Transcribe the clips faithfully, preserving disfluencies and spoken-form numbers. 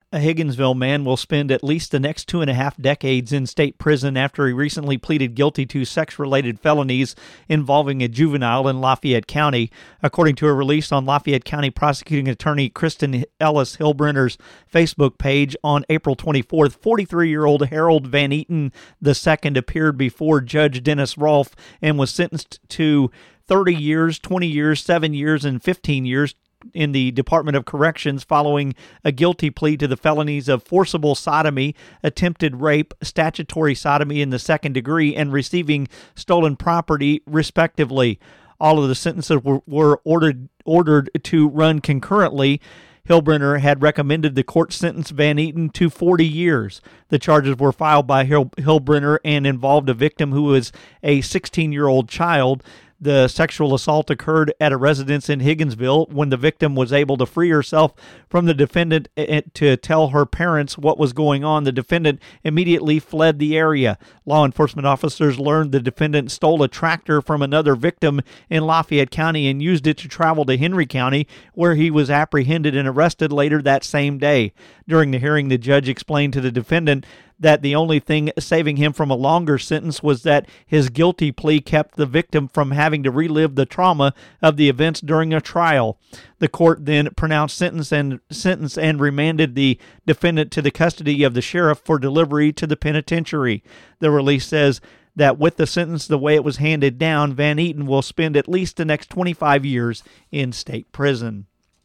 A Higginsville man will spend at least the next two and a half decades in state prison after he recently pleaded guilty to sex-related felonies involving a juvenile in Lafayette County. According to a release on Lafayette County prosecuting attorney Kristen Ellis Hillbrenner's Facebook page on April twenty-fourth, forty-three-year-old Harold Van Eaton the second appeared before Judge Dennis Rolfe and was sentenced to thirty years, twenty years, seven years, and fifteen years in the Department of Corrections following a guilty plea to the felonies of forcible sodomy, attempted rape, statutory sodomy in the second degree, and receiving stolen property, respectively. All of the sentences were, were ordered ordered to run concurrently. Hillbrenner had recommended the court sentence Van Eaton to forty years. The charges were filed by Hill, Hillbrenner and involved a victim who was a sixteen-year-old child. The sexual assault occurred at a residence in Higginsville when the victim was able to free herself from the defendant to tell her parents what was going on. The defendant immediately fled the area. Law enforcement officers learned the defendant stole a tractor from another victim in Lafayette County and used it to travel to Henry County, where he was apprehended and arrested later that same day. During the hearing, the judge explained to the defendant that the only thing saving him from a longer sentence was that his guilty plea kept the victim from having to relive the trauma of the events during a trial. The court then pronounced sentence and sentence and remanded the defendant to the custody of the sheriff for delivery to the penitentiary. The release says that with the sentence the way it was handed down, Van Eaton will spend at least the next twenty-five years in state prison.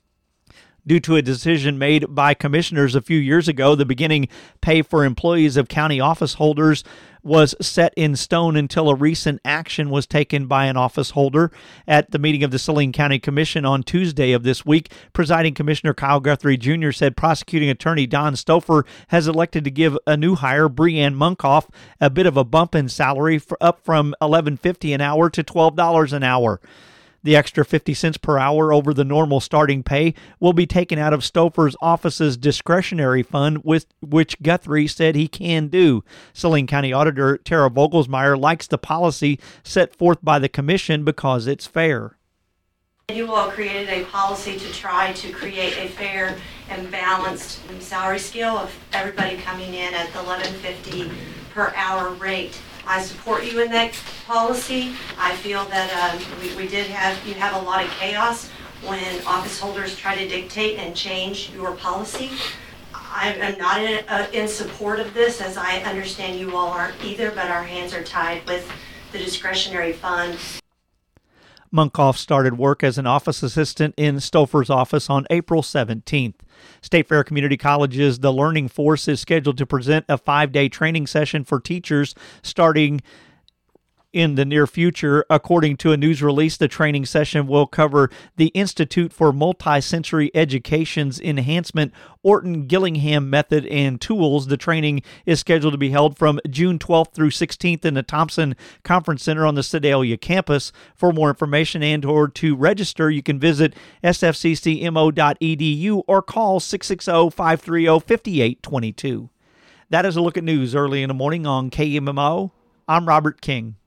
Due to a decision made by commissioners a few years ago, the beginning pay for employees of county office holders was set in stone until a recent action was taken by an office holder. At the meeting of the Saline County Commission on Tuesday of this week, Presiding Commissioner Kyle Guthrie Junior stated prosecuting attorney Don Stouffer has elected to give a new hire, Breanne Munkoff, a bit of a bump in salary, for up from eleven fifty an hour to twelve dollars an hour. The extra fifty cents per hour over the normal starting pay will be taken out of Stouffer's office's discretionary fund, with which Guthrie said he can do. Saline County Auditor Tara Vogelsmeyer likes the policy set forth by the commission because it's fair. You all created a policy to try to create a fair and balanced salary scale of everybody coming in at the eleven fifty per hour rate. I support you in that policy. I feel that um, we, we did have, you have a lot of chaos when office holders try to dictate and change your policy. I am not in, uh, in support of this, as I understand you all aren't either, but our hands are tied with the discretionary fund. Munkoff started work as an office assistant in Stouffer's office on April seventeenth. State Fair Community College's The Learning Force is scheduled to present a five-day training session for teachers starting in the near future. According to a news release, the training session will cover the Institute for Multisensory Education's Enhancement Orton Gillingham method and tools. The training is scheduled to be held from June twelfth through sixteenth in the Thompson Conference Center on the Sedalia campus. For more information and or to register, you can visit s f c c m o dot e d u or call six six zero, five three zero, five eight two two. That is a look at news early in the morning on K M M O. I'm Robert King.